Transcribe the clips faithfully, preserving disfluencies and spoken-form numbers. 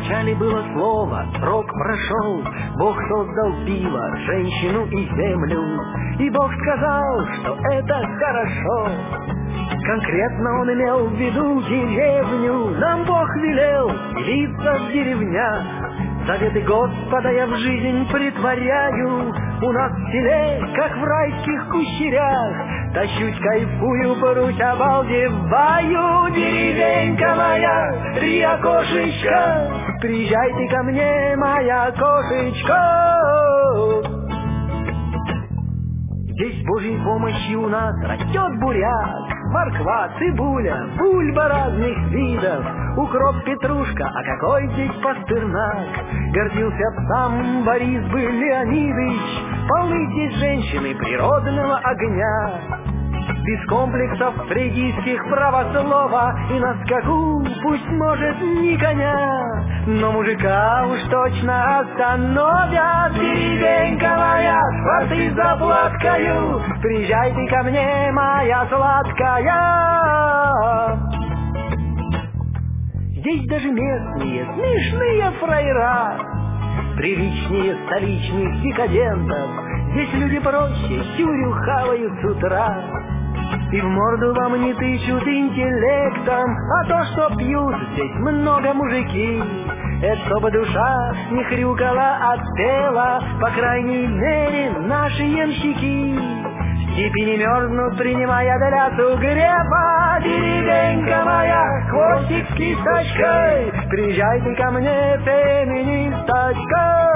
Вначале было слово, срок прошел, Бог создал пиво, женщину и землю, и Бог сказал, что это хорошо. Конкретно он имел в виду деревню, нам Бог велел селиться в деревнях. Заветы Господа я в жизнь притворяю, у нас в селе, как в райских кущерях. Тащусь, кайфую, порусь, обалдеваю. Деревенька моя, три окошечка, приезжайте ко мне, моя кошечка. Здесь Божьей помощью у нас растет буряк, морква, цибуля, бульба разных видов, укроп, петрушка, а какой здесь пастернак. Гордился б сам Борис бы Леонидович, полны здесь женщины природного огня. Без комплексов фригийских правослова, и на скаку пусть может ни коня, но мужика уж точно остановят. Деревенька моя, сваты заплаткаю, приезжайте ко мне, моя сладкая. Здесь даже местные смешные фраера, приличнее столичных декадентов. Здесь люди проще, тюрю хавают с утра, и в морду вам не тычут интеллектом, а то, что пьют здесь много мужики, это чтобы душа не хрюкала от пела, по крайней мере наши ямщики. В степи не мерзнут, принимая для сугреба. Деревенька моя, хвостик с кисточкой, приезжайте ко мне, феминисточка.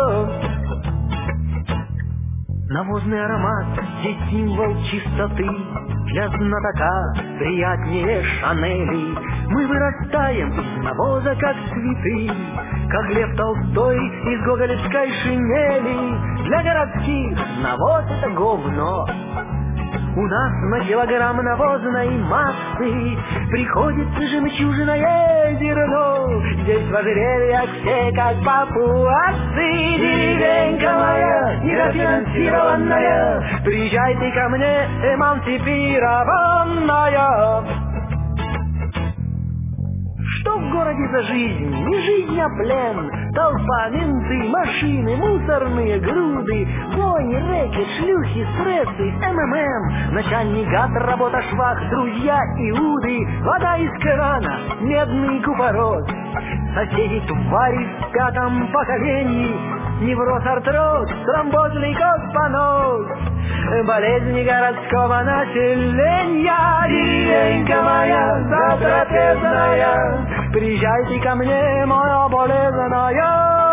Навозный аромат здесь символ чистоты, для знатока приятнее Шанели. Мы вырастаем из навоза, как цветы, как Лев Толстой из гоголевской шинели. Для городских навоз — это говно. У нас на килограмм навозной массы приходится жемчужное зерно. Здесь в ожерельях все как папуасы. Деревенька моя, недофинансированная, приезжайте ко мне, эмансипированная. Что в городе за жизнь? Не жизнь, а плен. Толпа, менты, машины, мусорные груды, вони, рэкет, шлюхи, стрессы, эм эм эм, начальник гад, работа швах, друзья, иуды, вода из крана, медный купорос, соседи твари в пятом поколении, невроз, артроз, тромбоз, лейкоз, понос, болезни городского населения. Деревенька моя затрапезная, приезжайте ко мне, моя болезная.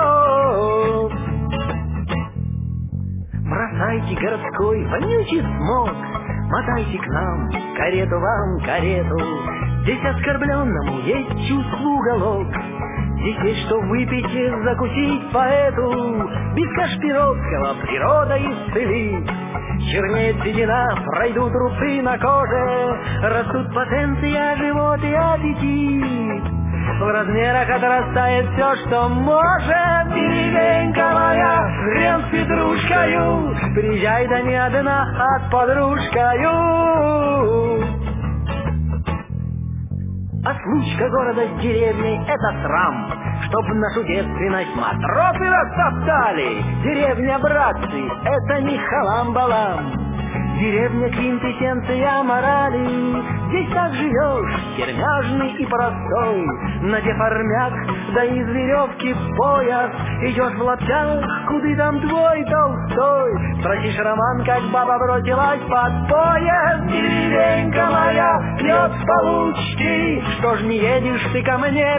Бросайте городской вонючий смог, мотайте к нам, карету вам, карету. Здесь оскорбленному есть чувство уголок, здесь есть что выпить и закусить поэту. Без Кашпировского природа исцелит, чернеет седина, пройдут рубцы на коже, растут потенция, живот и аппетит. В размерах отрастает все, что может. Деревенька моя, хрен с петрушкою, приезжай, да не одна, а с подружкою. А случка города с деревней — это срам, чтоб нашу девственность матросы растоптали. Деревня, братцы, это не халам-балам, деревня — квинтэссенция морали. Здесь так живешь, сермяжный и простой, надев армяк, да из веревки пояс, идешь в лаптях, куды там твой Толстой, спросишь роман, как баба бросилась под поезд. Деревенька моя пьет с получки, что ж не едешь ты ко мне,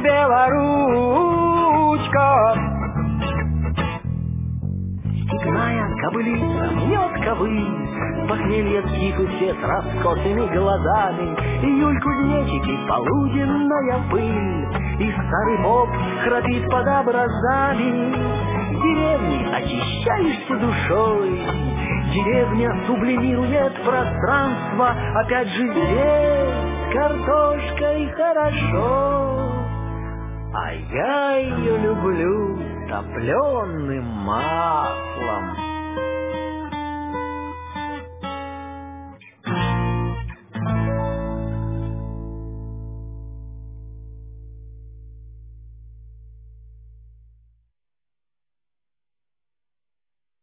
белоручка? Степная кобылица мнет ковыль, похмелье скифы все с раскосыми глазами, июль кузнечик и полуденная пыль, и старый поп храпит под образами. В деревне очищаешься душой, деревня сублимирует пространство, опять же здесь картошкой хорошо, а я ее люблю топленым маслом.